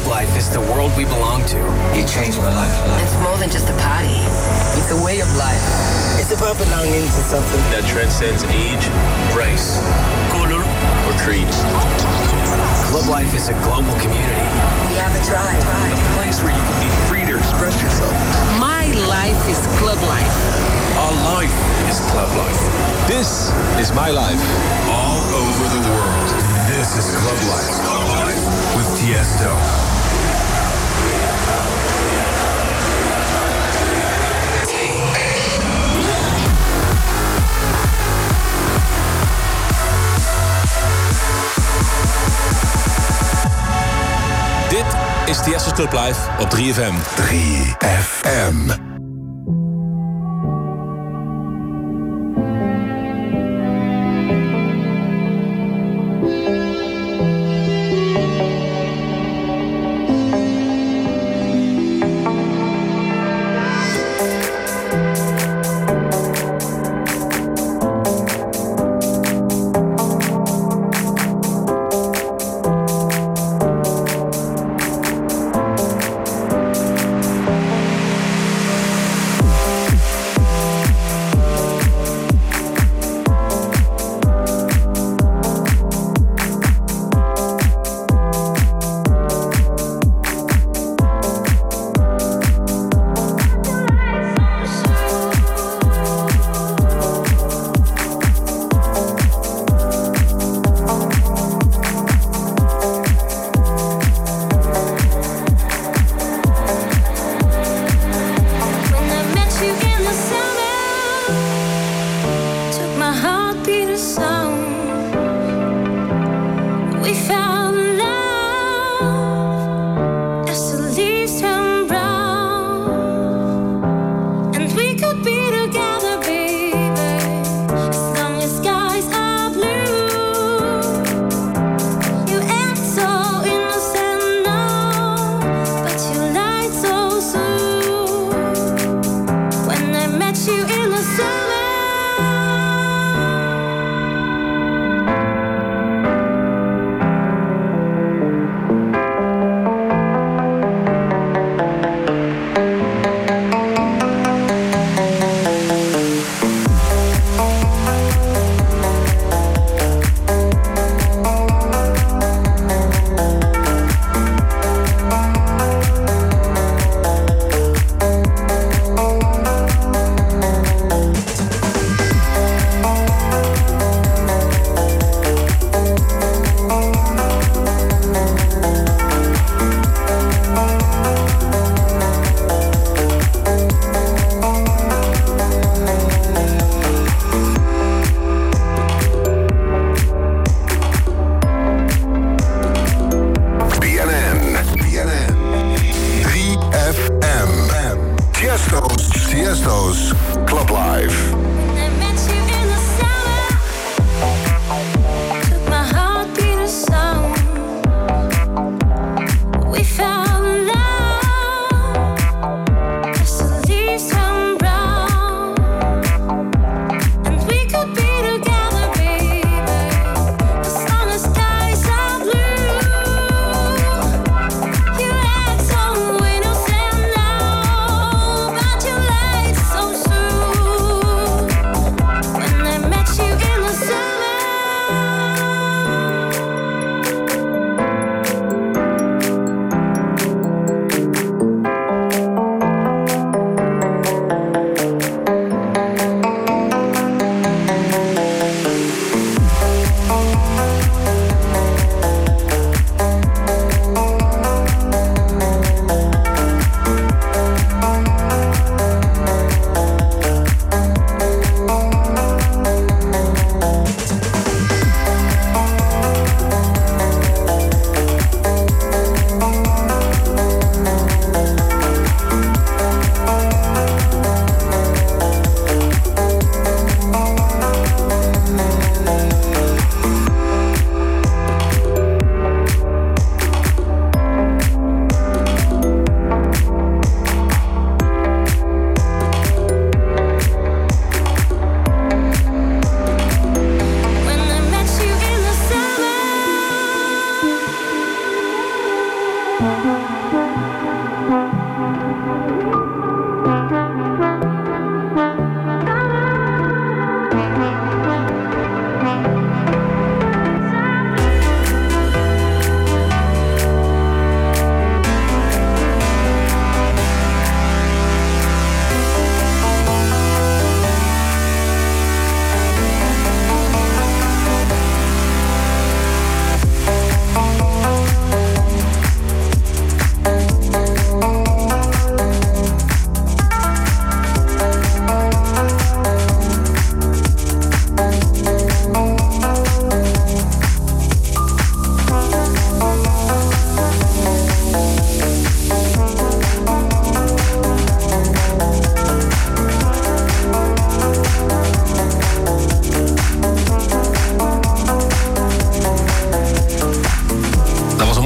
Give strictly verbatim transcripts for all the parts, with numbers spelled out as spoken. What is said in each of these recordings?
Club life is the world we belong to. You changed my life. It's more than just a party. It's a way of life. It's about belonging to something that transcends age, race, color, or creed. Club life is a global community. We have a tribe. A place where you can be free to express yourself. My life is club life. Our life is club life. This is my life. All over the world. This is Club Life. Club Life with Tiesto. Dit is Tiesto's Club Live op drie F M. drie F M.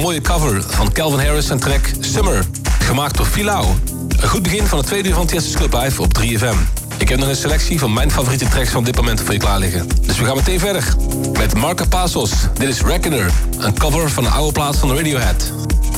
mooie cover van Calvin Harris en track Summer, gemaakt door Filao. Een goed begin van het tweede uur van Tiesto's Club Live op drie F M. Ik heb nog een selectie van mijn favoriete tracks van dit moment voor je klaar liggen. Dus we gaan meteen verder met Marca Pasos. Dit is Reckoner, een cover van een oude plaat van Radiohead.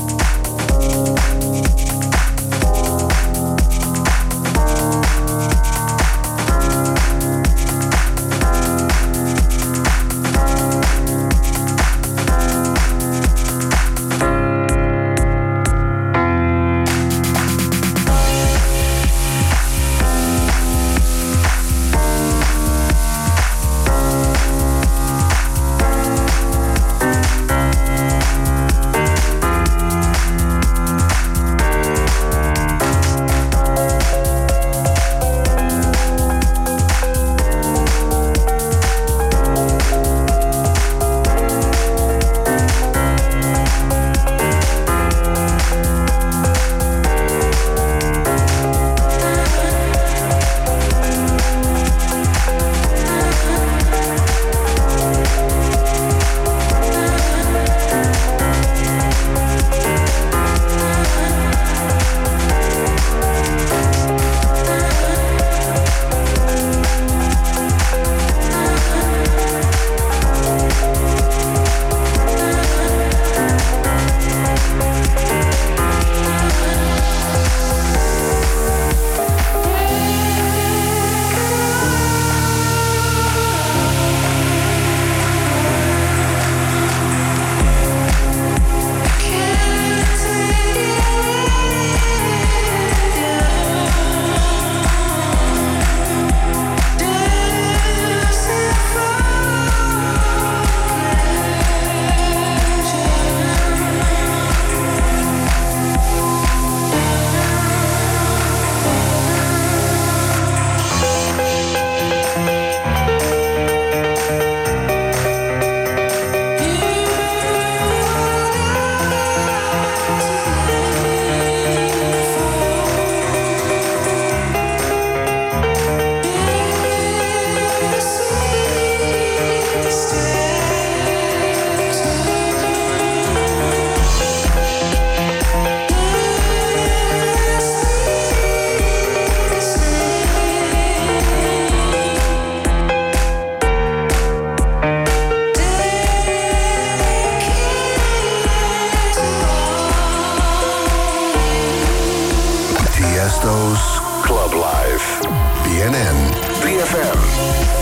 Tiesto's Club Live. B N N, three F M.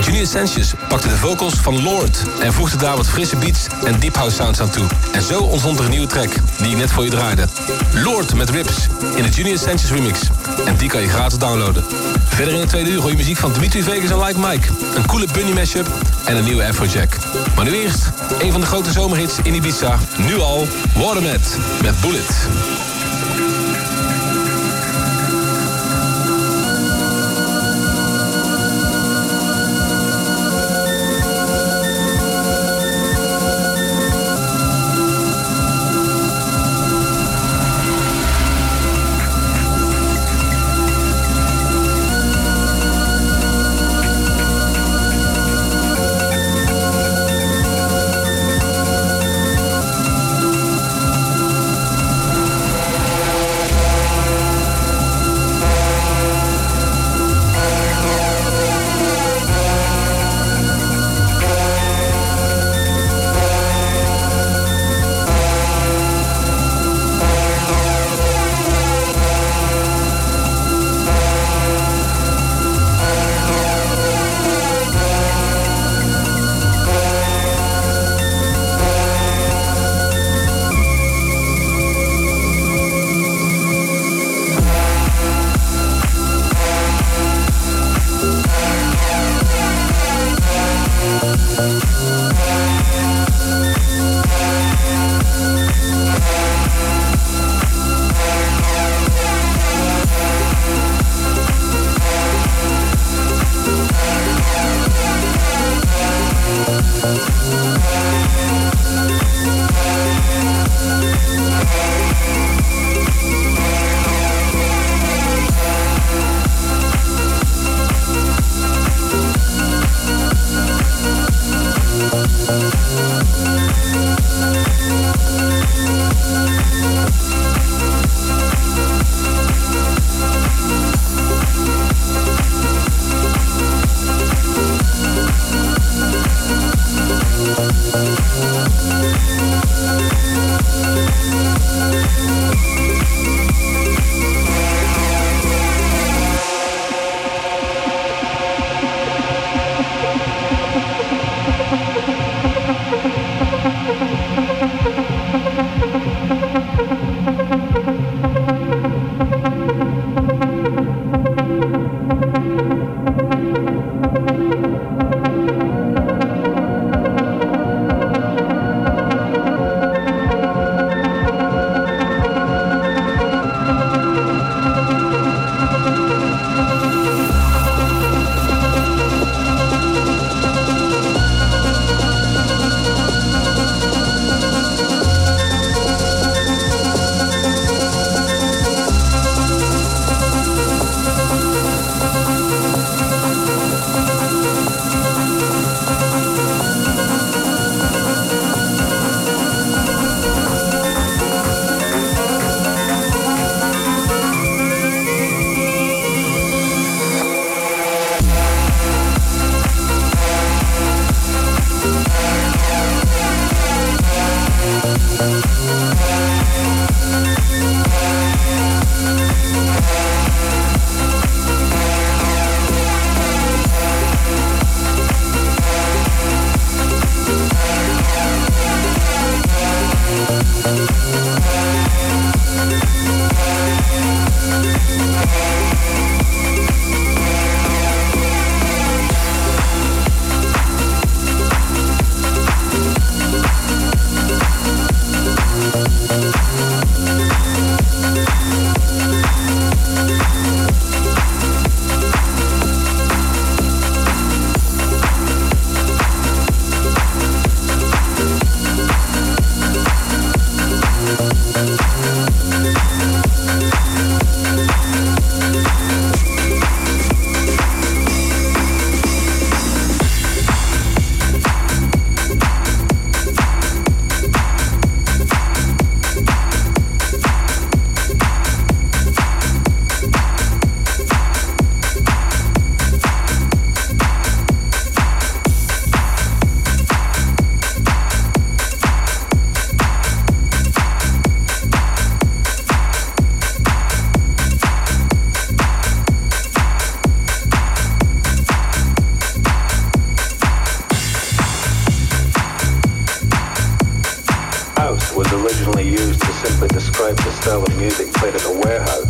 Junior Sanchez pakte de vocals van Lord en voegde daar wat frisse beats en deep house sounds aan toe. En zo ontstond er een nieuwe track die ik net voor je draaide. Lord met Rips in de Junior Sanchez remix. En die kan je gratis downloaden. Verder in de tweede uur hoor je muziek van Dimitri Vegas en Like Mike. Een coole Bunny mashup en een nieuwe Afrojack. Maar nu eerst een van de grote zomerhits in Ibiza. Nu al Watermat met Bullet. style of music played in the warehouse.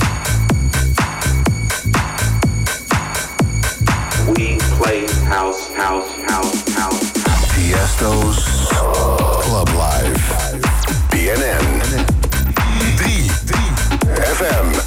We play house, house, house, house, house. Tiesto's Club Life. B N N drie F M.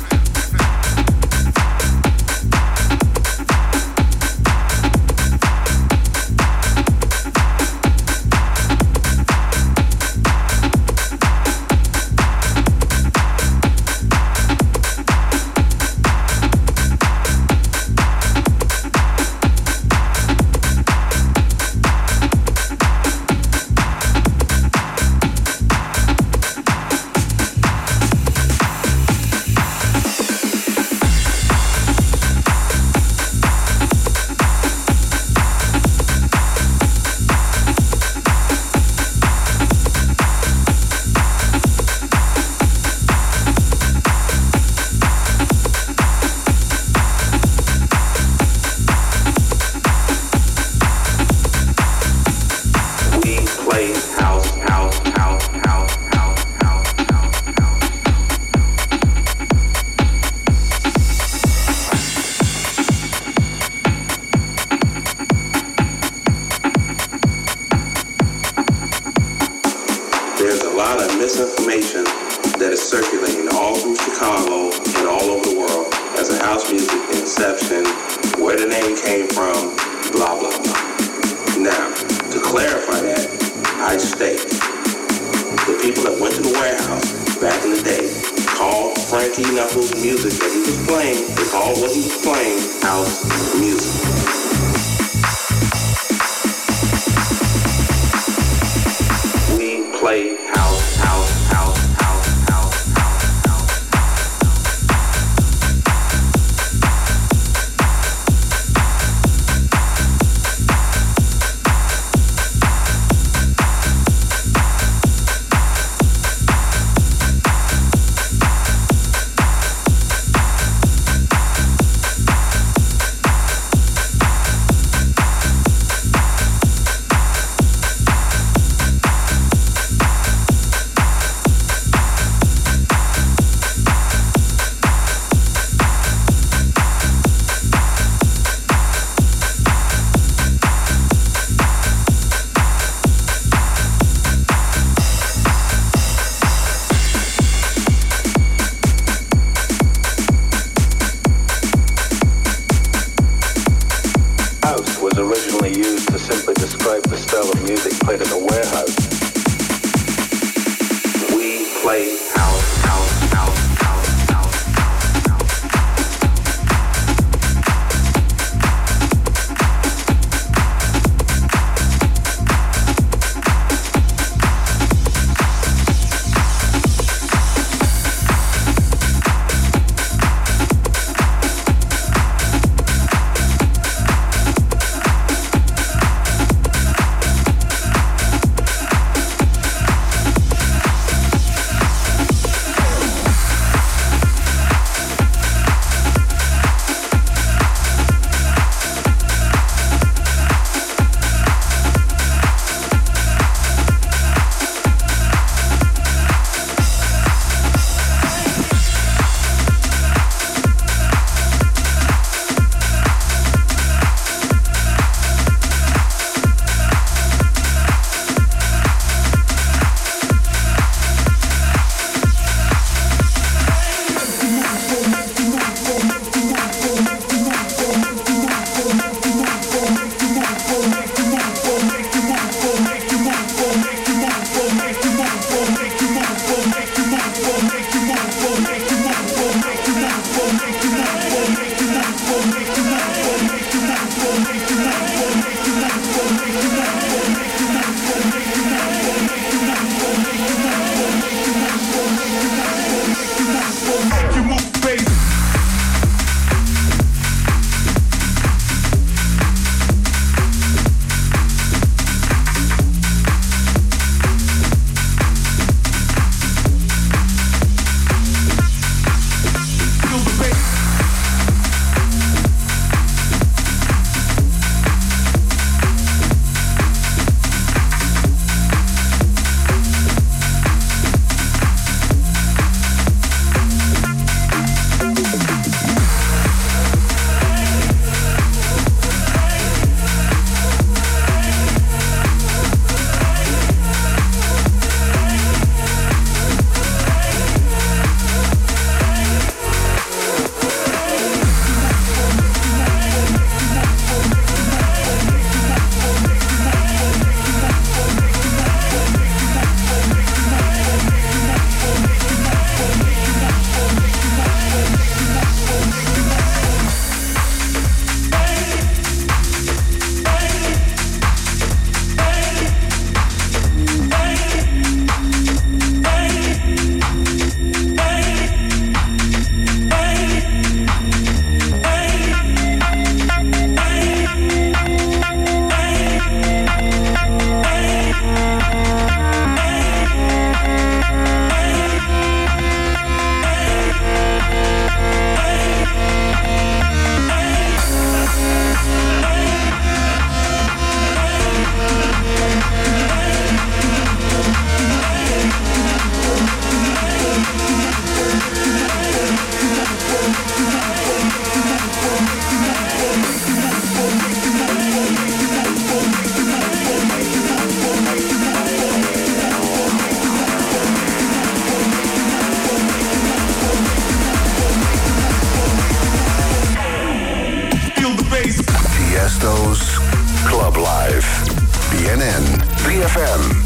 N N, B F M.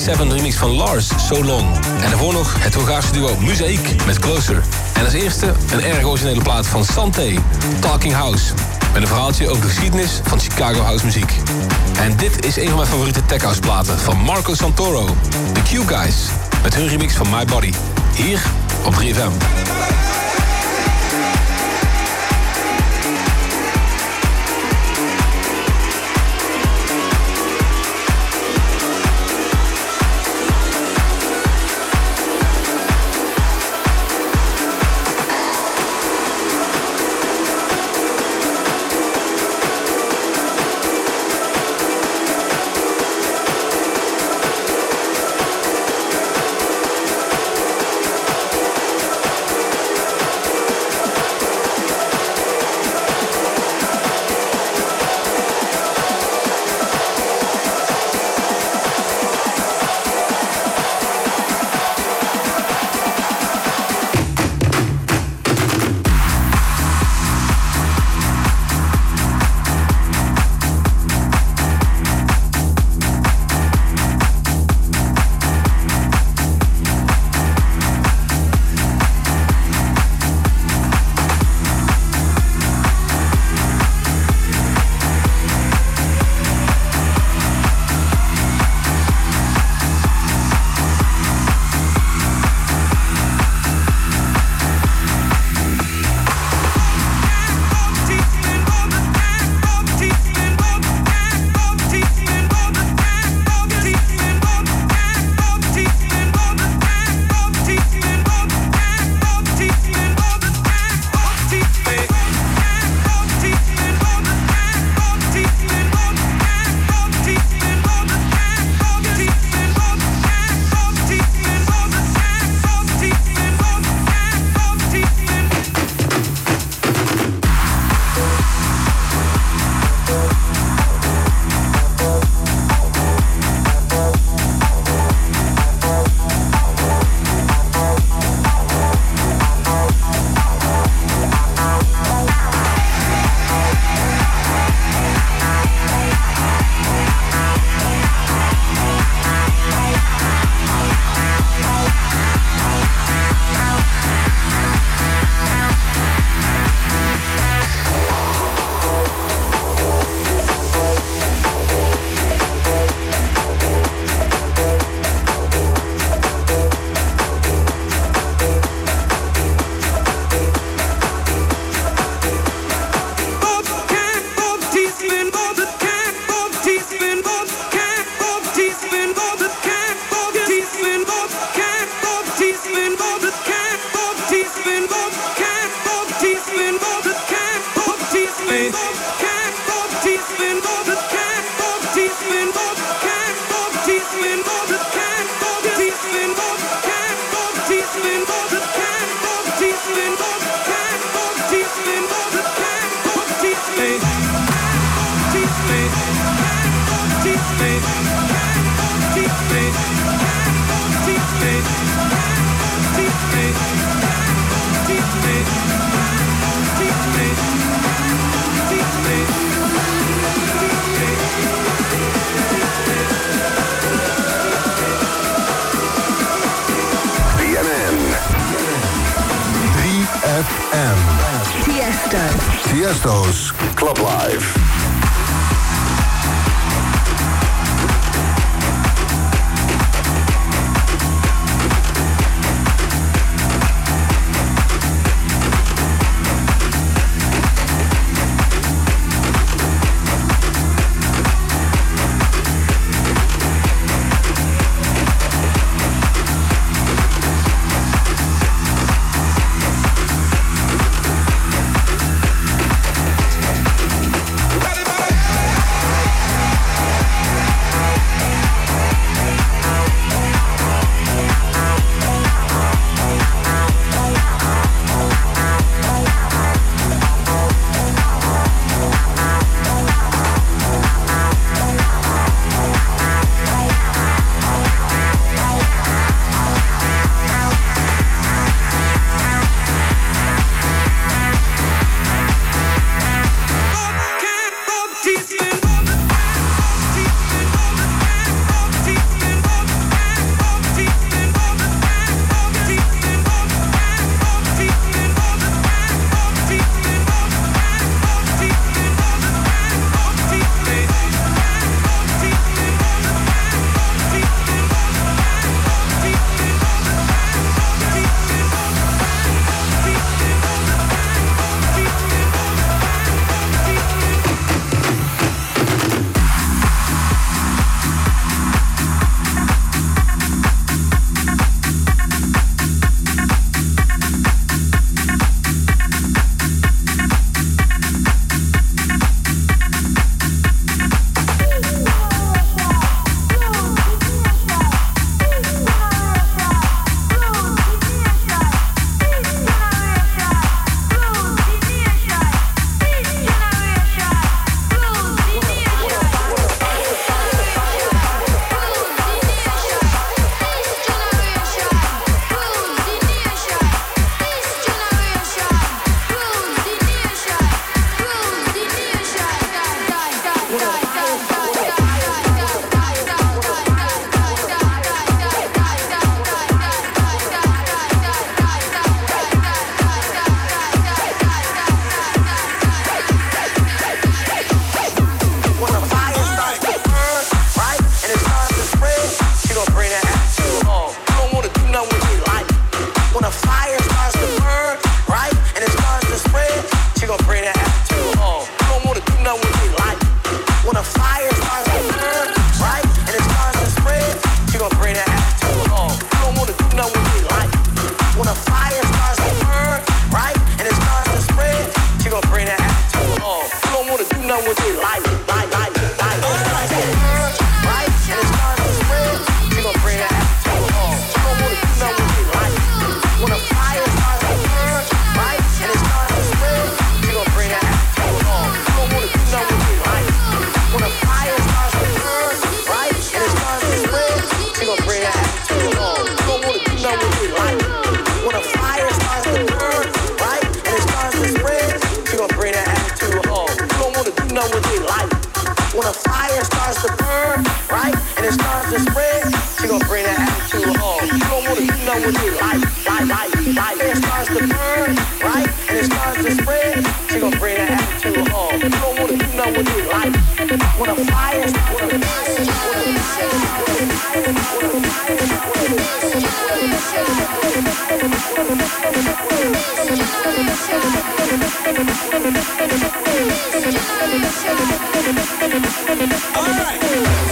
zeven remix van Lars, So Long. En daarvoor nog het Hongaarse duo Muzaik met Closer. En als eerste een erg originele plaat van Santé, Talking House. Met een verhaaltje over de geschiedenis van Chicago house muziek. En dit is een van mijn favoriete tech house platen van Marco Santoro, The Q Guys, met hun remix van My Body. Hier op drie F M. Tiesto's Club Live. Everybody know what you like, like, like, like. It starts to burn, right? And it starts to spread. She gon' bring that attitude home. You know what you know what you like. When a fire, when a fire, when a fire, when a fire, when a fire, when a all right.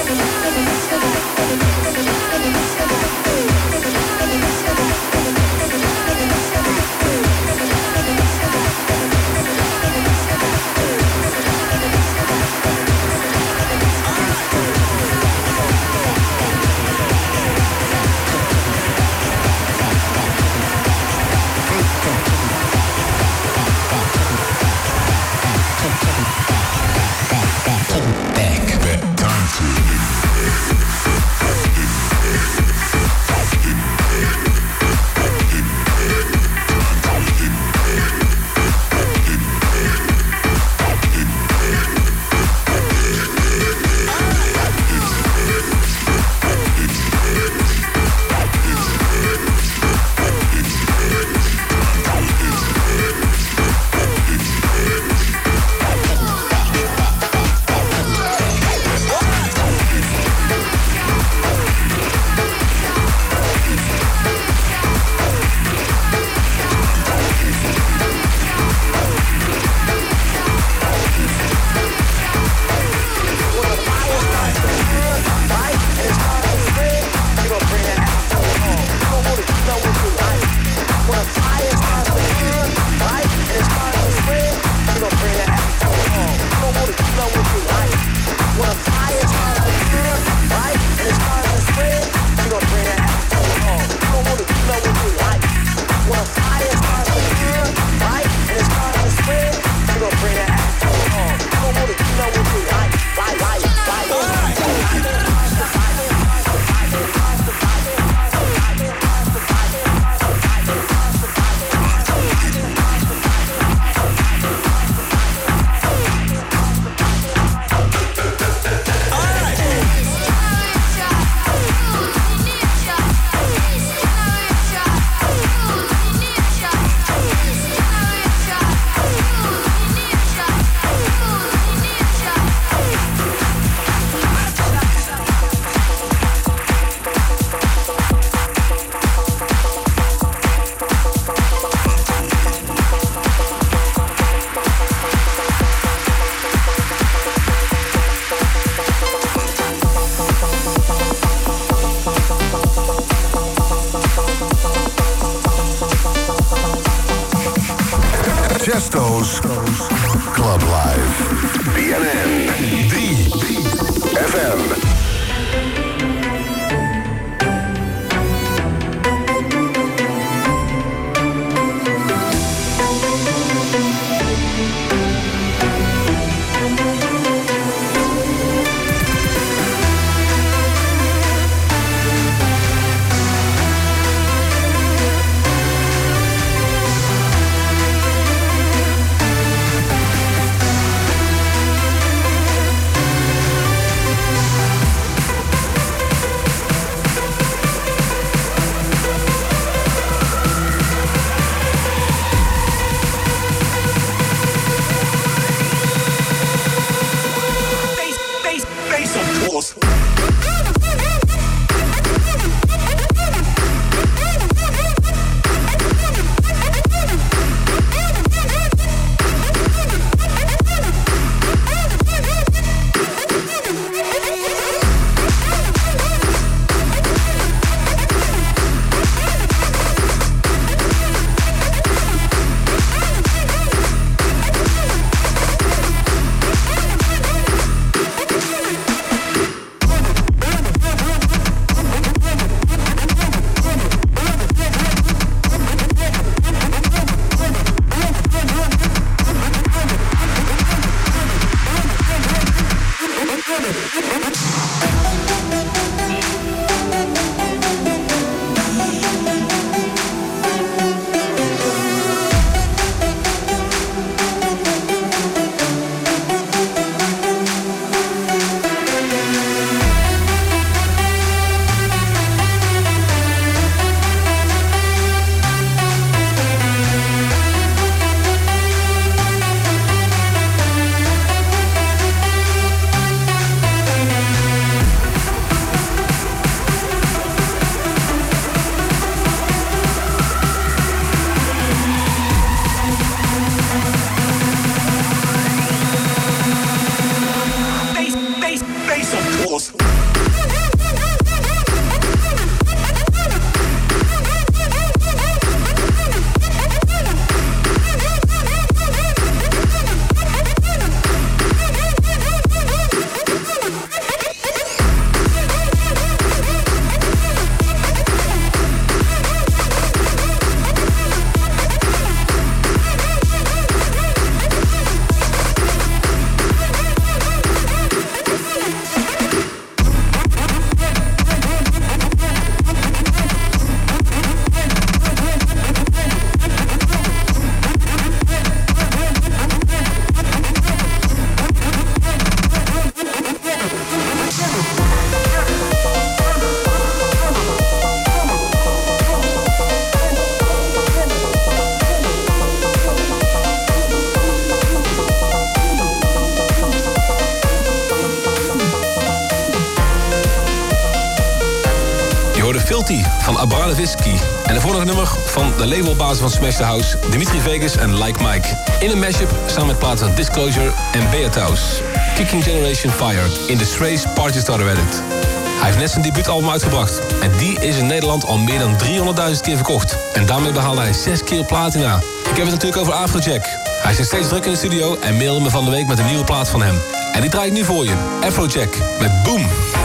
Chesto's Club Live. B N N drie F M. Guilty van Abramovitsky. En de vorige nummer van de labelbazen van Smash the House, Dimitri Vegas en Like Mike. In een mashup samen met platen van Disclosure en Beathouse. Kicking Generation Fire in de Strays Party Starter edit. Hij heeft net zijn debuutalbum uitgebracht. En die is in Nederland al meer dan driehonderdduizend keer verkocht. En daarmee behaalde hij zes keer platina. Ik heb het natuurlijk over Afrojack. Hij is nog steeds druk in de studio en mailde me van de week met een nieuwe plaat van hem. En die draai ik nu voor je. Afrojack met Boom.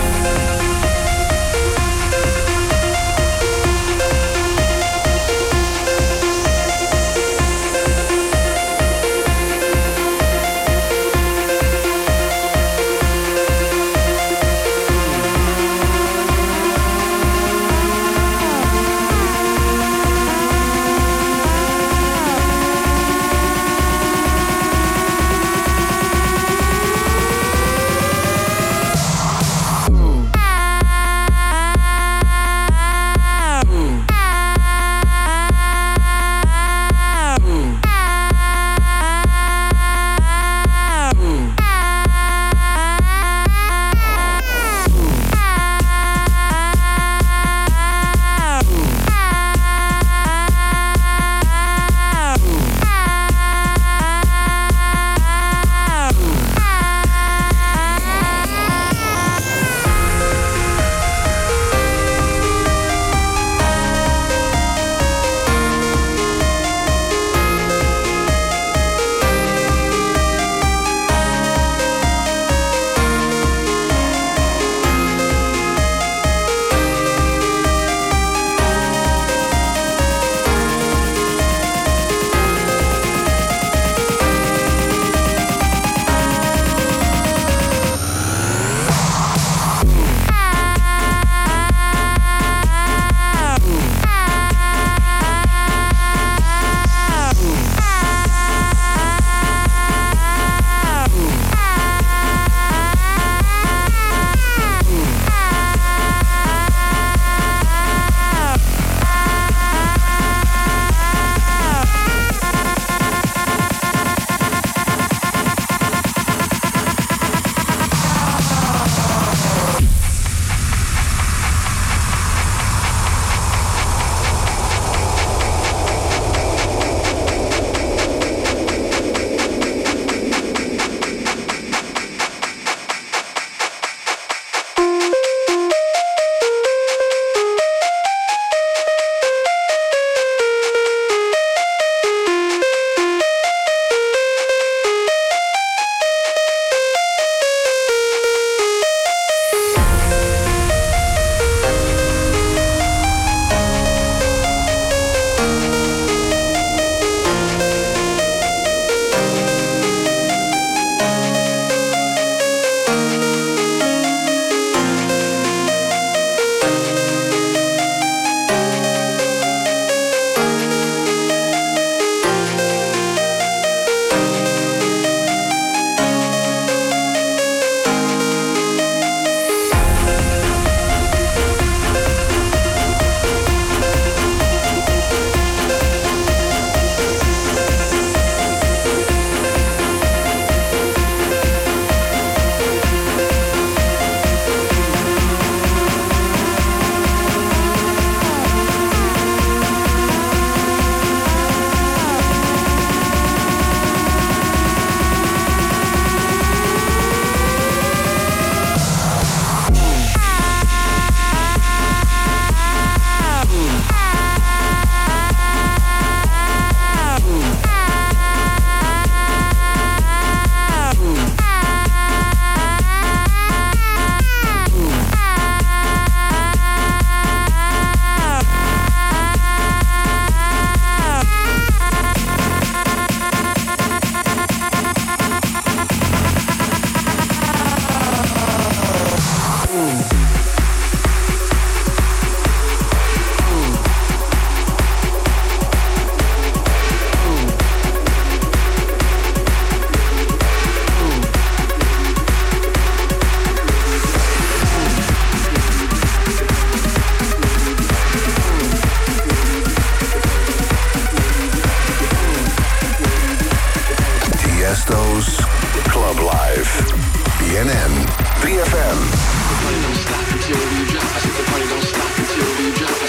N N, three F M. The party don't stop until we drop. I said the party don't stop until we drop.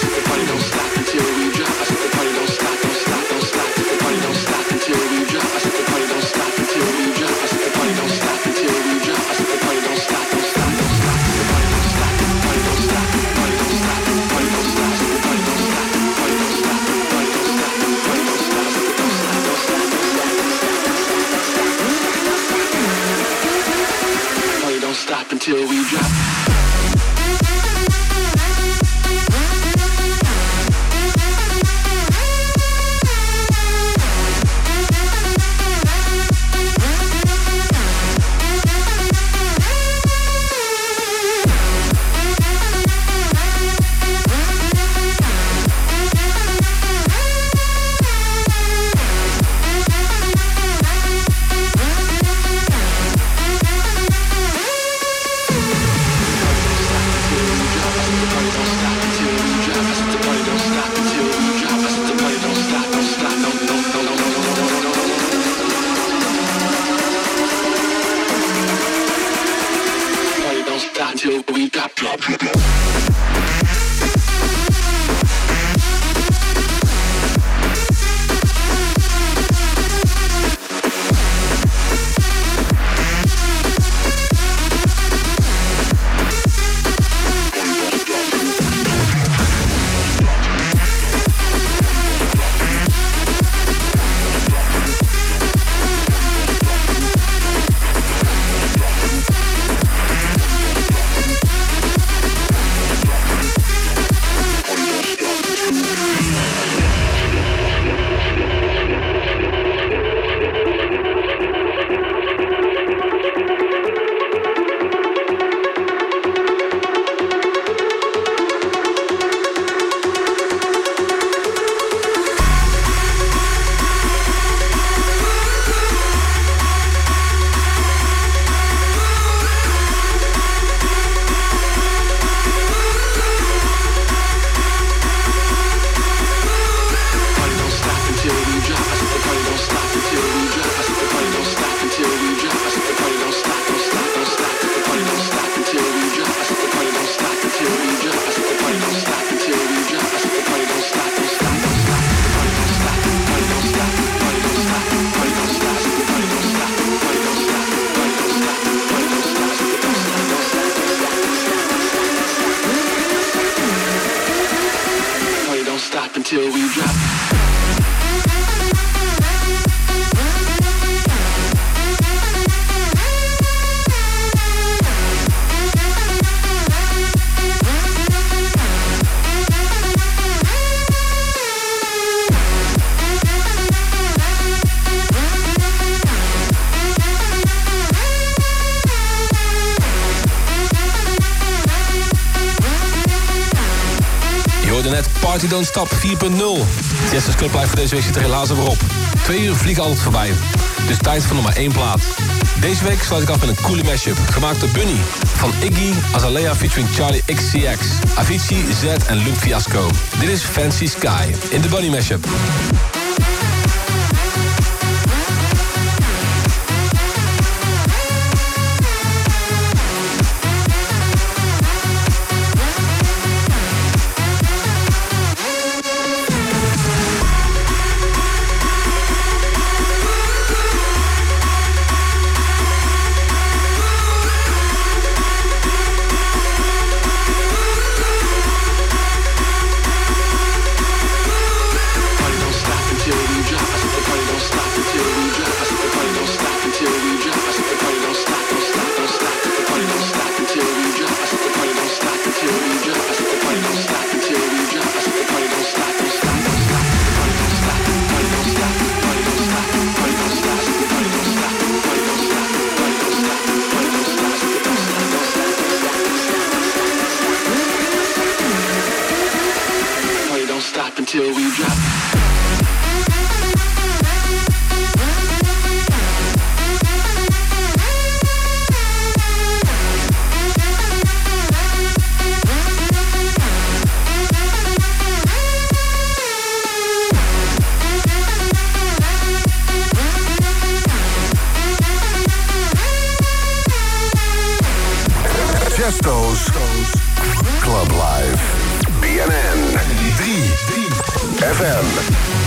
until we drop. Net Party Don't Stop vier punt nul. Tiesto's Club Live voor deze week zit er helaas weer op. Twee uur vliegen altijd voorbij. Dus tijd voor nog maar één plaat. Deze week sluit ik af met een coole mashup. Gemaakt door Bunny. Van Iggy, Azalea featuring Charlie X C X. Avicii, Z en Luke Fiasco. Dit is Fancy Sky in de Bunny mashup. Until we drop. Tiesto's Club Live. B N N drie F M.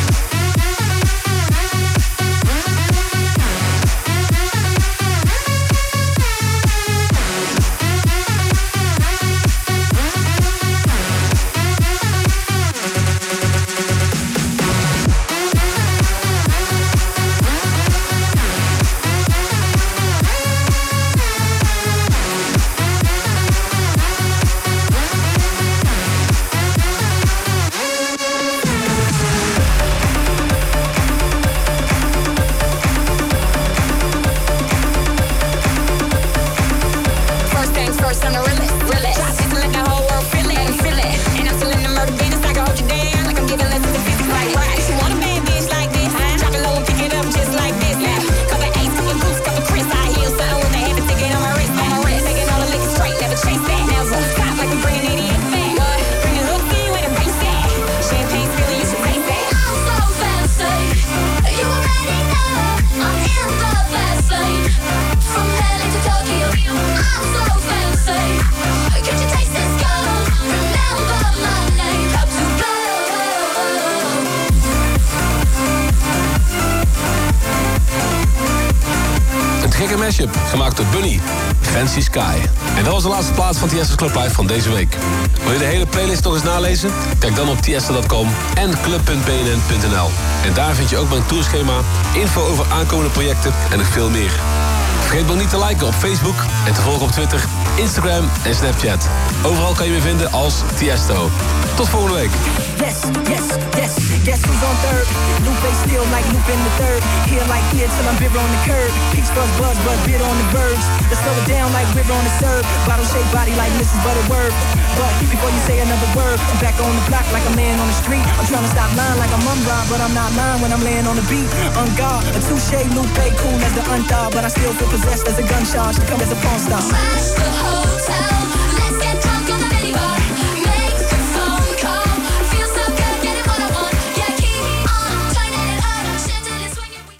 Gemaakt door Bunny, Fancy Sky. En dat was de laatste plaats van Tiesto's Club Live van deze week. Wil je de hele playlist nog eens nalezen? Kijk dan op tiesto punt com en club punt b n n punt n l. En daar vind je ook mijn tourschema, info over aankomende projecten en nog veel meer. Vergeet me niet te liken op Facebook en te volgen op Twitter, Instagram en Snapchat. Overal kan je me vinden als Tiesto. Tot volgende week. Yes, yes, yes, guess who's on third? Lupe still like Lupe in the third. Here like here till I'm bitter on the curb. Peach buzz buzz buzz bit on the verge. Let's slow it down like river on the serve. Bottle shaped body like Missus Butterworth. But before you say another word, I'm back on the block like I'm laying on the street. I'm trying to stop lying like I'm unrobbed, but I'm not lying when I'm laying on the beat. On guard, a touche, Lupe, cool as the unthaw, but I still feel possessed as a gun charge to come as a pawn star. Smash the hotel.